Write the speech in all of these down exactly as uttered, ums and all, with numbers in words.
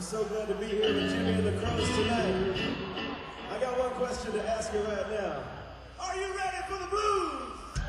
We're so glad to be here with Jimmy and the Crows tonight. I got one question to ask you right now. Are you ready for the blues?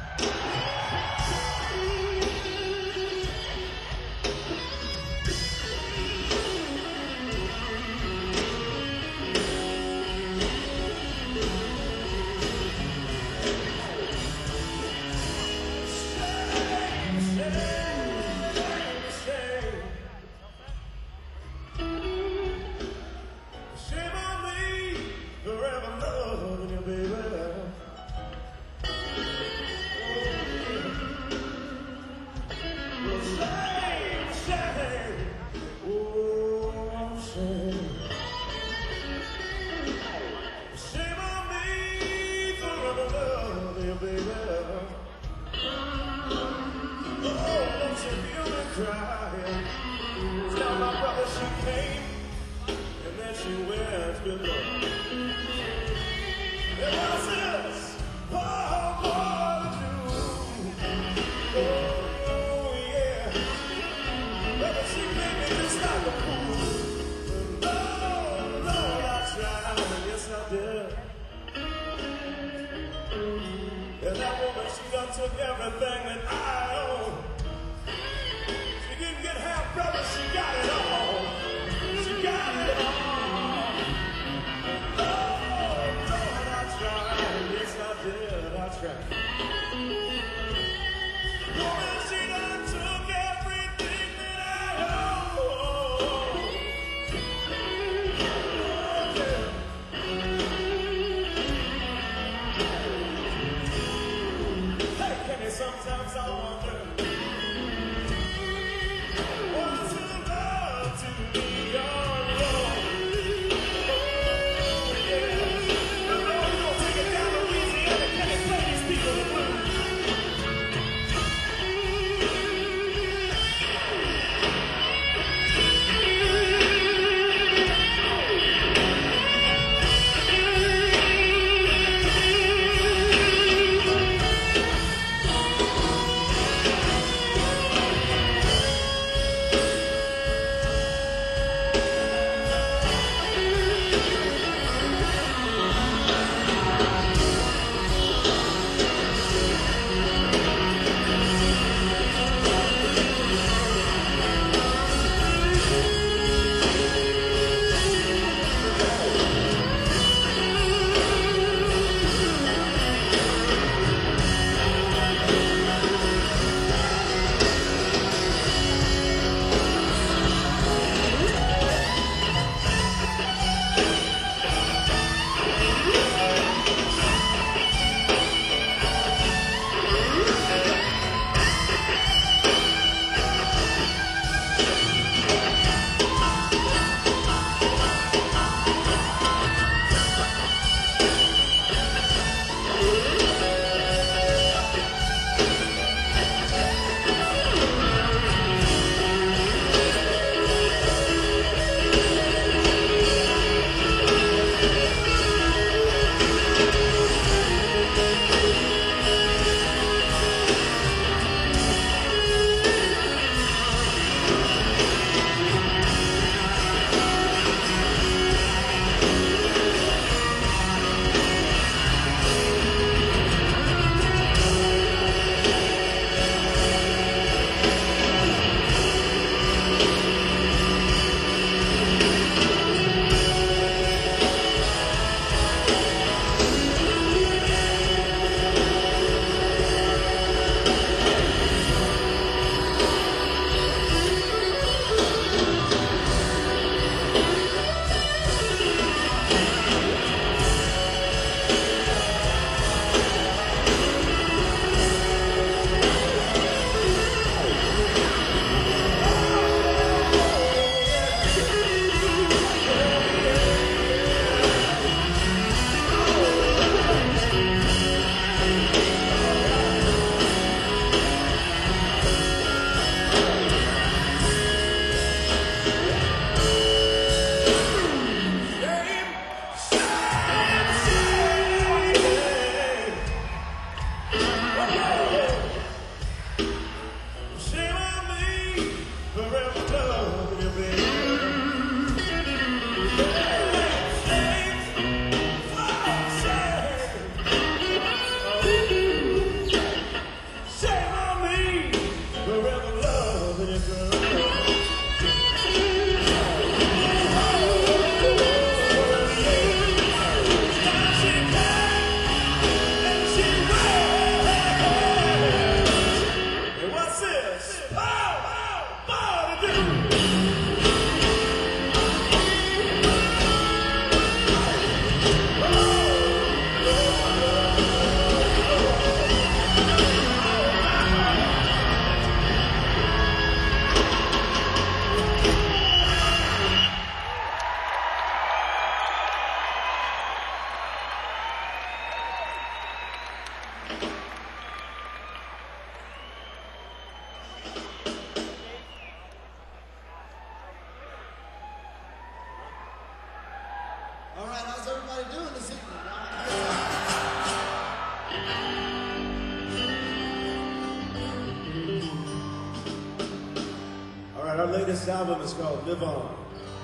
Tell my brother she came, and then she went below. It was this poor boy to do. Oh, yeah. But she made me just like a fool. Lord, Lord, I tried, yes I did. And that woman, she done took everything that I own. She didn't get half, brother, she got it all. She got it all. Oh, Lord, I tried. Yes, I did. I tried. Woman, she done took everything that I own. Hey, Kenny, sometimes I wonder. All right, how's everybody doing this evening? All right, our latest album is called Live On.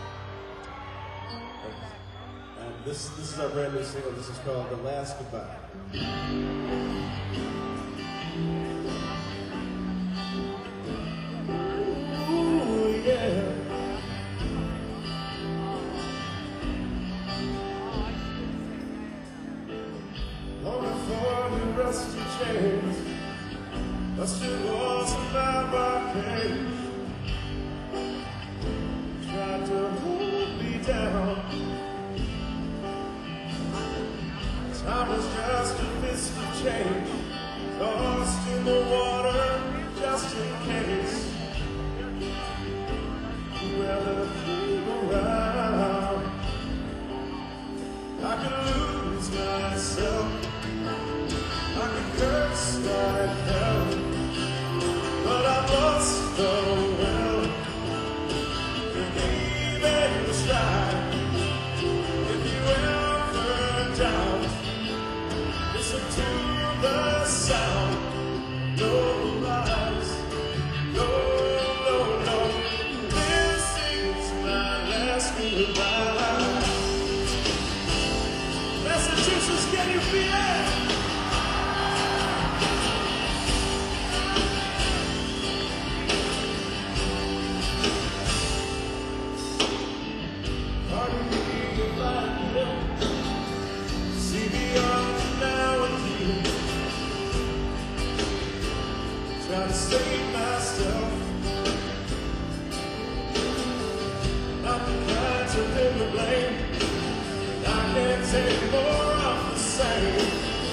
And this, this is our brand new single. This is called The Last Goodbye. Ooh, yeah. Longing for the rusty chains, rusty walls of my barcade. Tried to hold me down. Time was just a fist of change, tossed in the water just in case. Whoever came around, I could lose myself, I could curse like hell, but I lost the will. You gave it a try. If you ever doubt, listen to the sound. No lies, no, no, no. This is my last goodbye. Massachusetts, can you feel it? Pardon me if I don't see beyond now and here. Try to save myself, not the kind to live the blame. I can't take more of the same.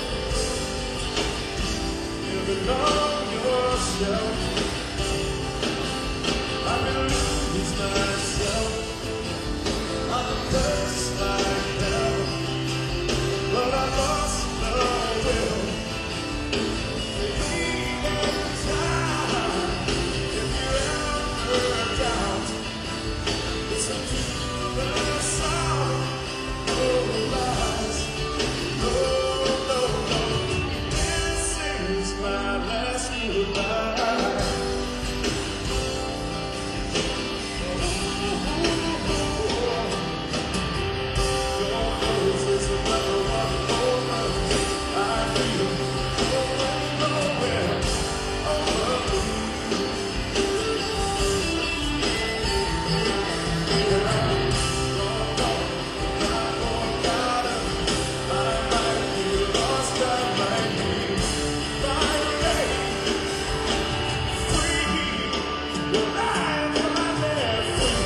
You belong yourself. I will lose myself. I'm a curse like hell, but I lost the will. Believe in time. If you ever doubt, listen to the sound. No lies, no, no, no. This is my last goodbye. Your voice is another one over. I feel going nowhere over you. And I'm gone, I'm forgotten. I might be lost, I might be finally free. Well, I'm finally free.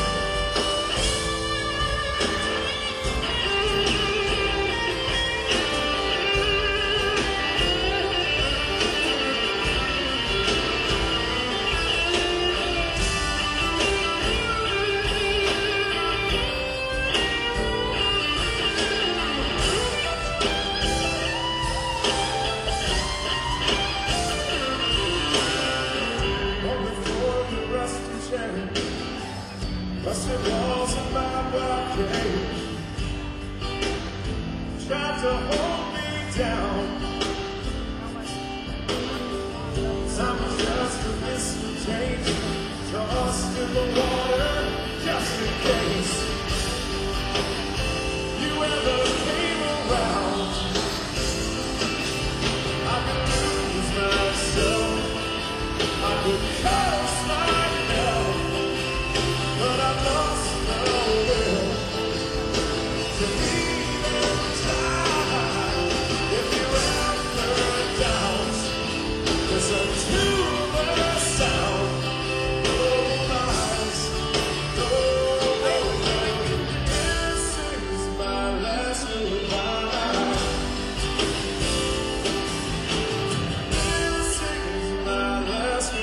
Only for the rusty chain, rusty walls of my barcade. Tried to hold me down. Time was just a mist of change, tossed in the water just in case you ever came around. I could lose myself, I could curse like hell.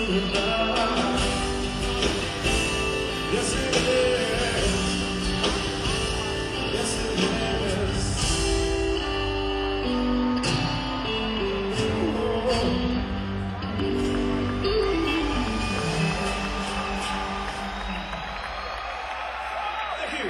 tonight. Yes, it is. Yes, it is. Oh. Thank you.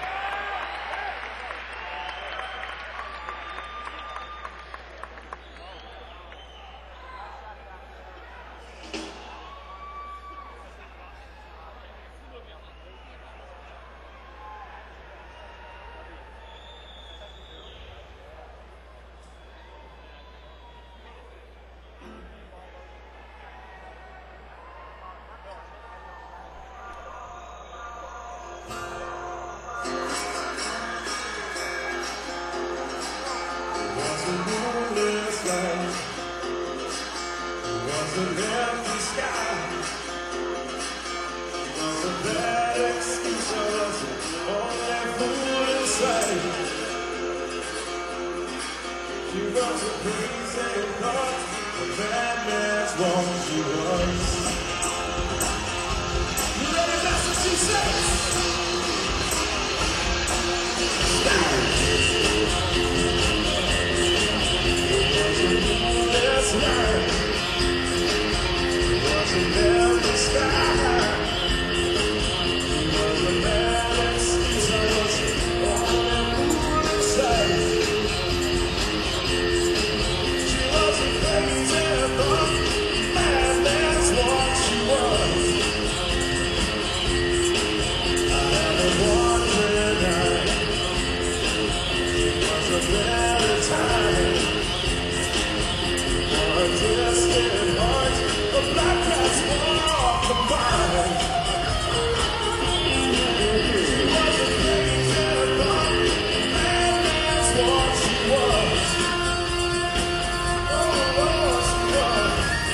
Was a moonless night, was an empty sky, was a bad excuse, I was the only fool in sight. She was a crazy thought, a bad man's woman she was. You ready, that's what she says. This night was an empty sky. Was a bad excuse, I was the only fool in sight. She was a crazy thought, man, that's what she was. I had a wandering eye. She was a better time. A distant heart, a black cat's walk combined. She was a crazy thought, man, that's what she was. Oh, oh, she was.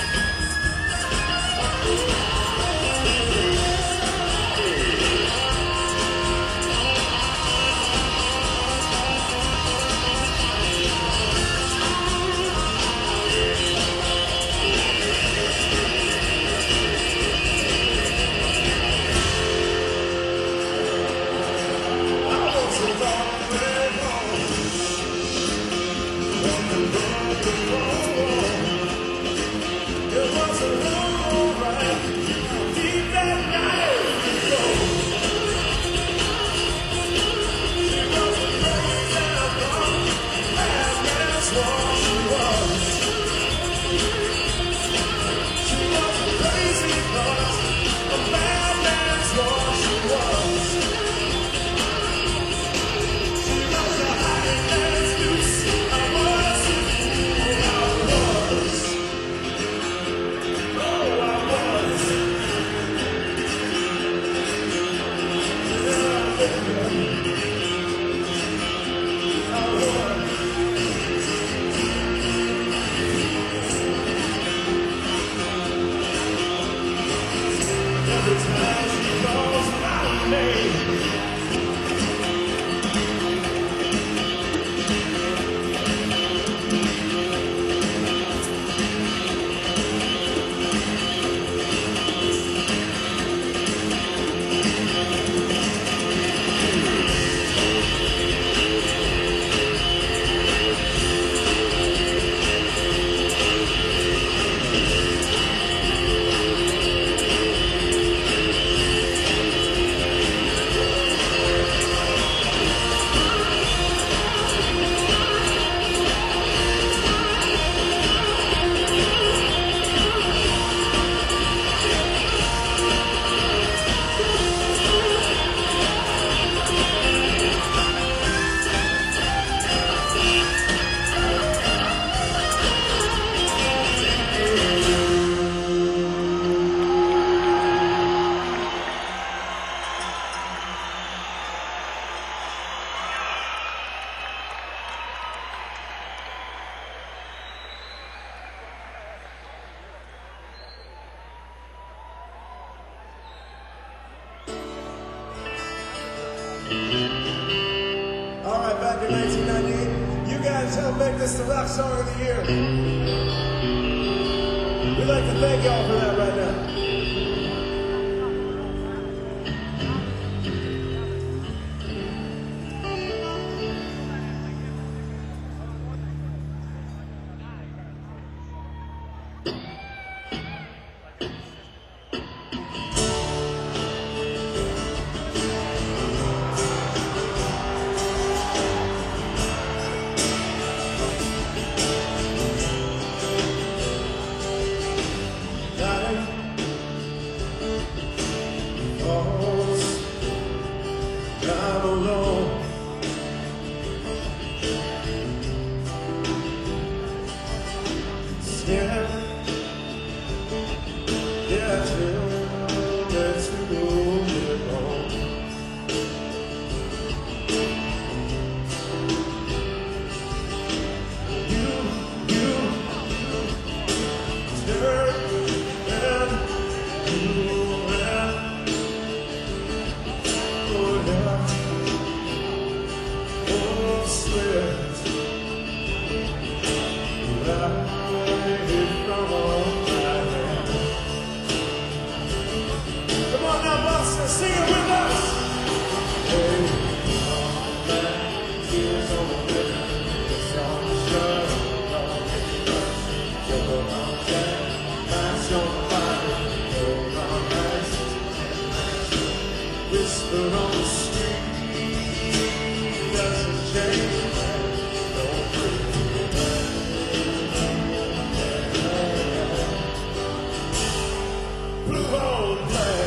I was a long way home, on the road to home. It was a long ride, deep that night we go. She was a crazy thought, man, that's what she was. She was a crazy thought, a man, that's what she was. She was a hiding man's goose, I was the fool I was. Oh, I was. Yeah, baby, I was. Every time she calls my name, all right, back in nineteen ninety-eight, you guys helped make this the rock song of the year. We'd like to thank y'all for that right now. I'm alone. Yeah, yeah, tell me that you go alone. You, you, turn and you and oh yeah, oh swear. Come on now, Boston, sing it with us. Hey, all that is on the river, it's on the shore, don't take us. Go on down, pass on fire, go on ice. Whisper on the street, doesn't change, don't breathe. Blue on black.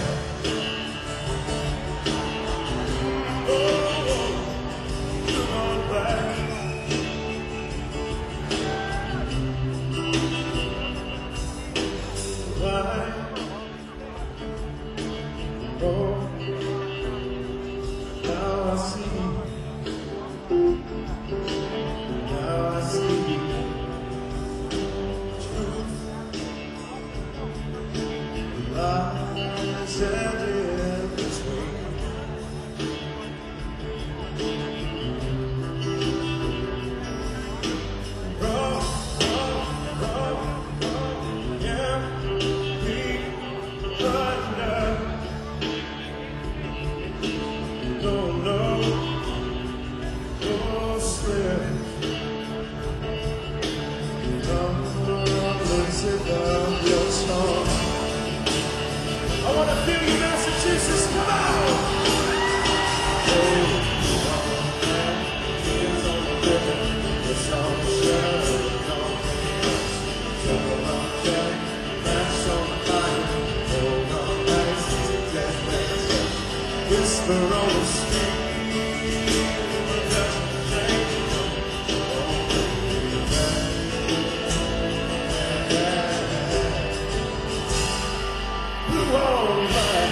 I want to feel you, Massachusetts, come on! Whisper on the street, doesn't change. Blue on black.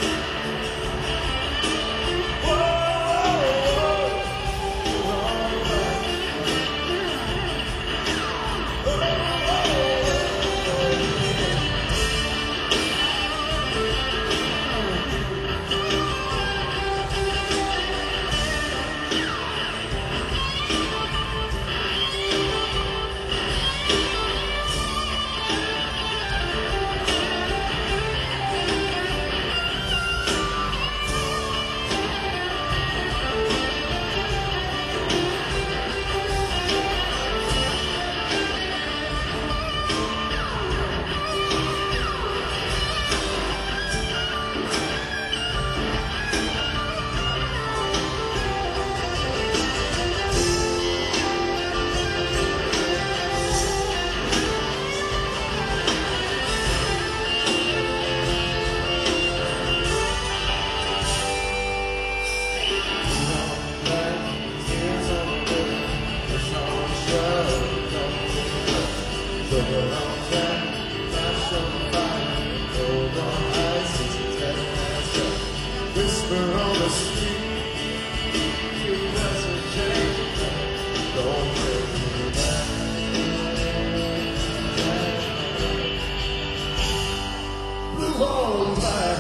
Whisper on the street, it doesn't change. Don't bring me back. Blue on black.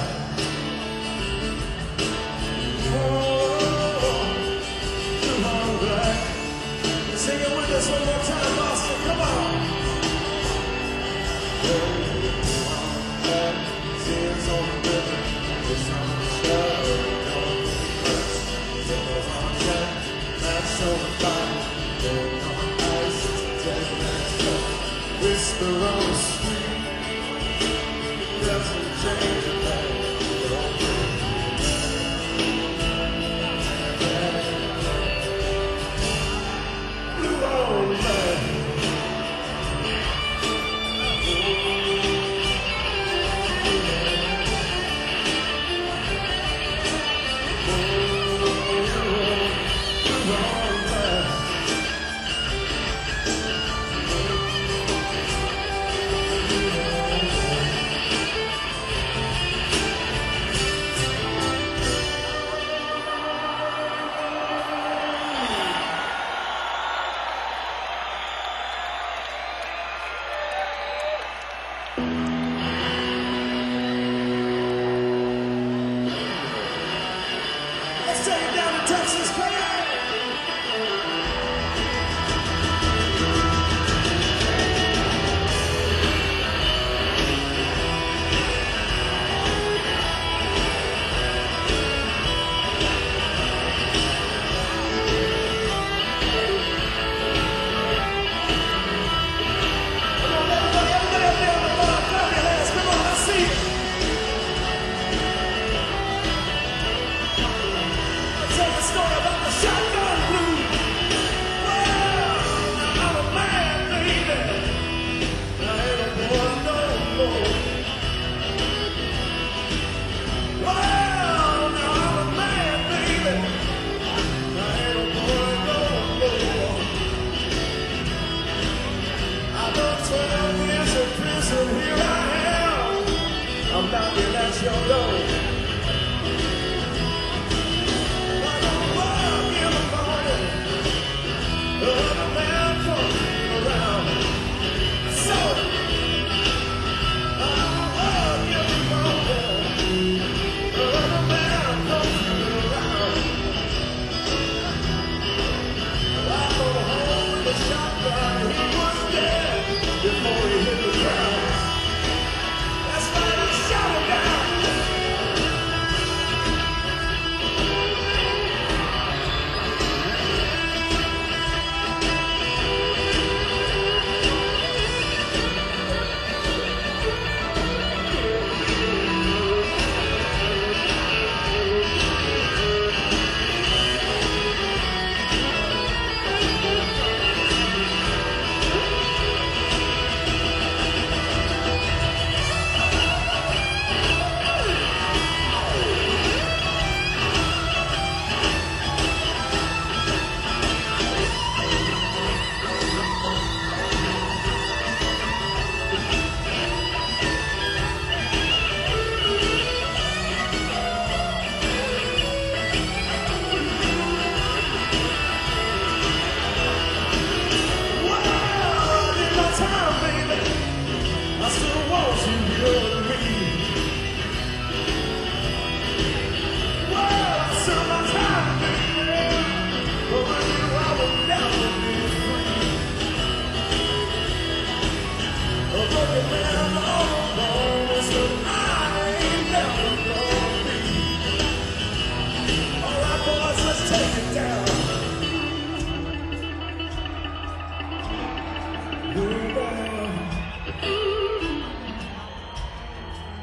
Oh, blue on black. Sing it with us one more time, Boston. Come on.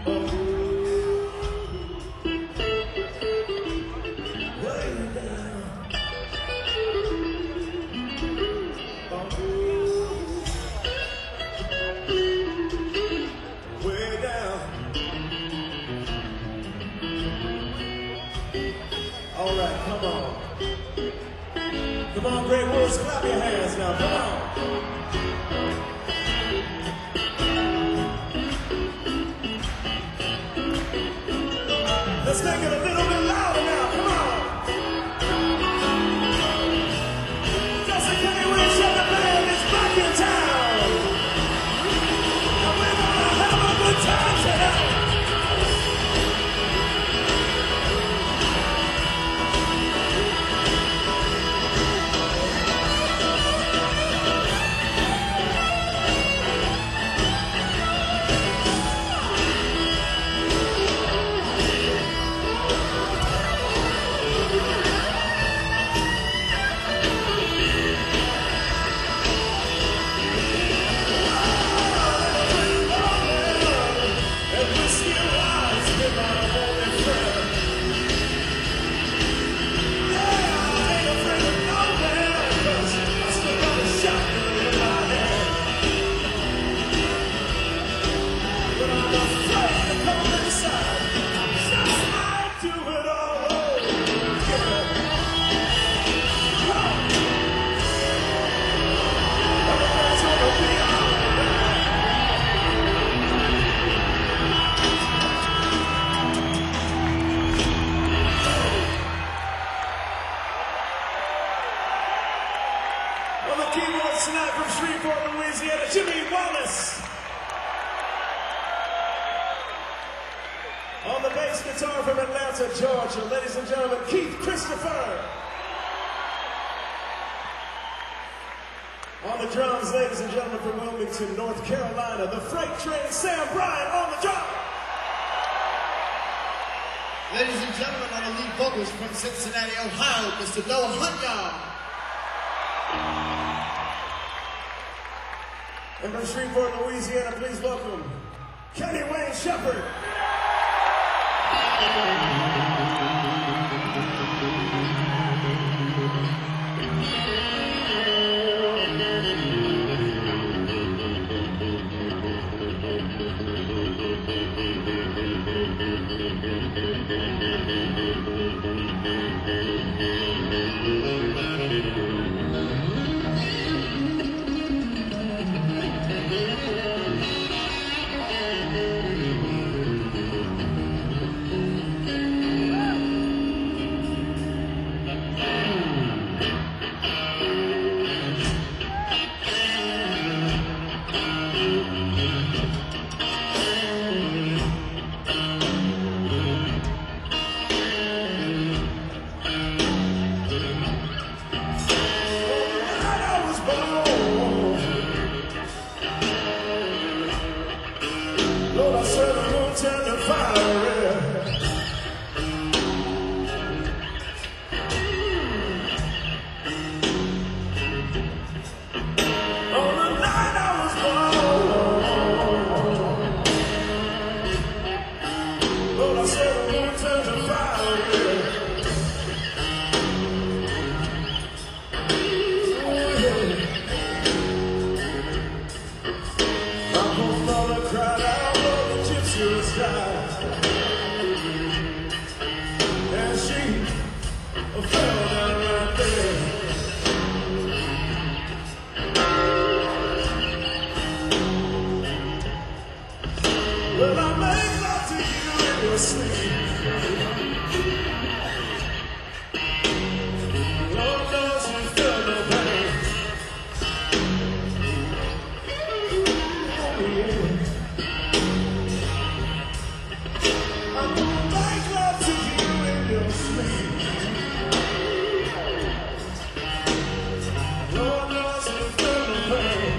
All right, come on. Come on, Great Wolves, clap your hands now, come on. Let's make it a little bit louder now, come on. Justin Kenny Wayne Shepherd Band is back in town. And we're gonna have a good time tonight. On the keyboards tonight from Shreveport, Louisiana, Jimmy Wallace. On the bass guitar from Atlanta, Georgia, ladies and gentlemen, Keith Christopher. On the drums, ladies and gentlemen, from Wilmington, North Carolina, the Freight Train, Sam Bryant on the drum. Ladies and gentlemen, on the lead vocals from Cincinnati, Ohio, Mister Noah Hunyard. And from Shreveport, Louisiana, please welcome Kenny Wayne Shepherd. Lord, I serve a moon tender fire. On the night I was born, Lord, I serve a moon tender fire. My poor mother cried out. And she fell down right there. Well, I make love to you in your sleep. Lord knows you feel no pain. Oh, yeah. I'm gonna make love to you in your sleep. Lord knows you feel the pain.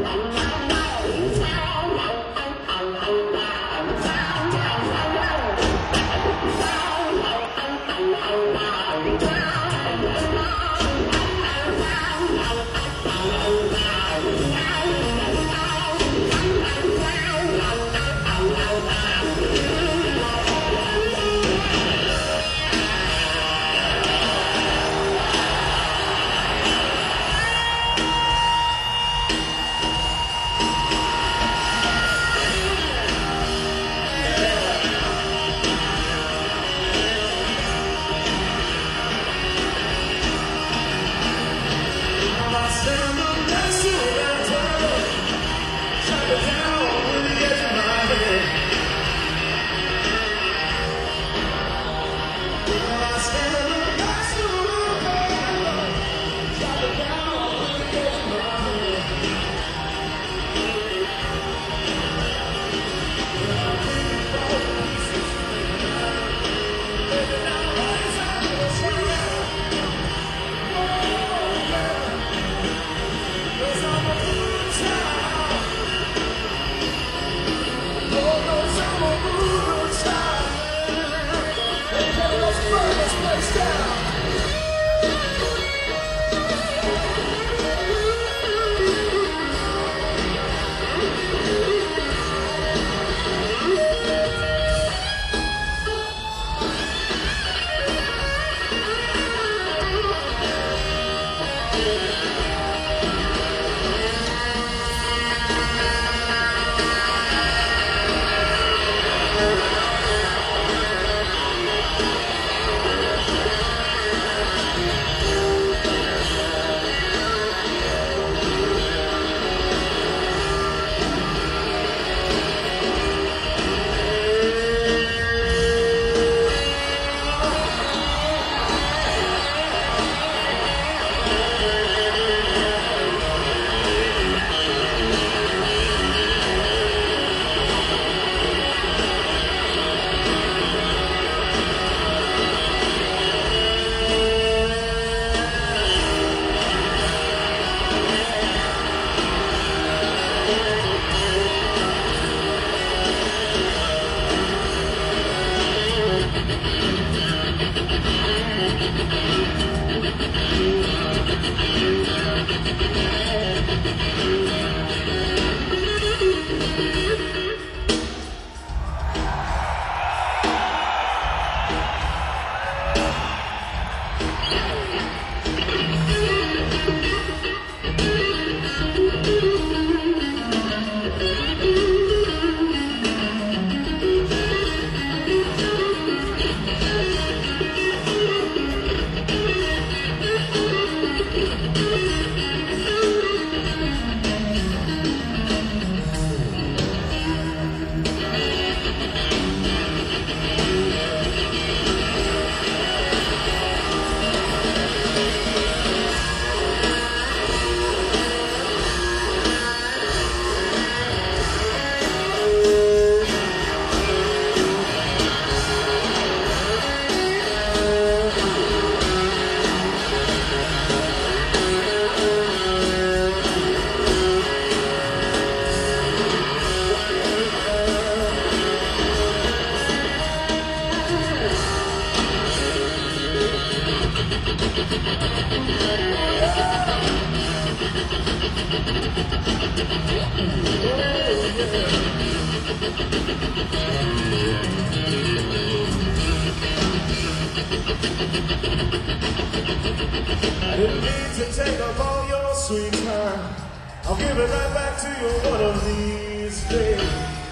I didn't mean to take up all your sweet time. I'll give it right back to you one of these days.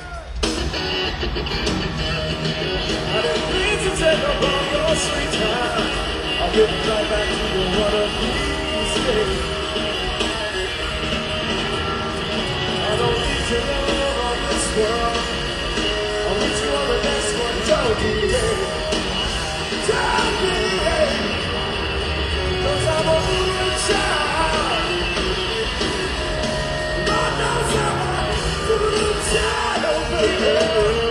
I didn't mean to take up all your sweet time. I'll give it right back to you one of these days. I don't need your love on this world. I'll let you on the next one. Don't be late. Don't be late. 'Cause I'm a good child. Lord knows I'm a good child, oh baby.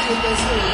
with those lyrics.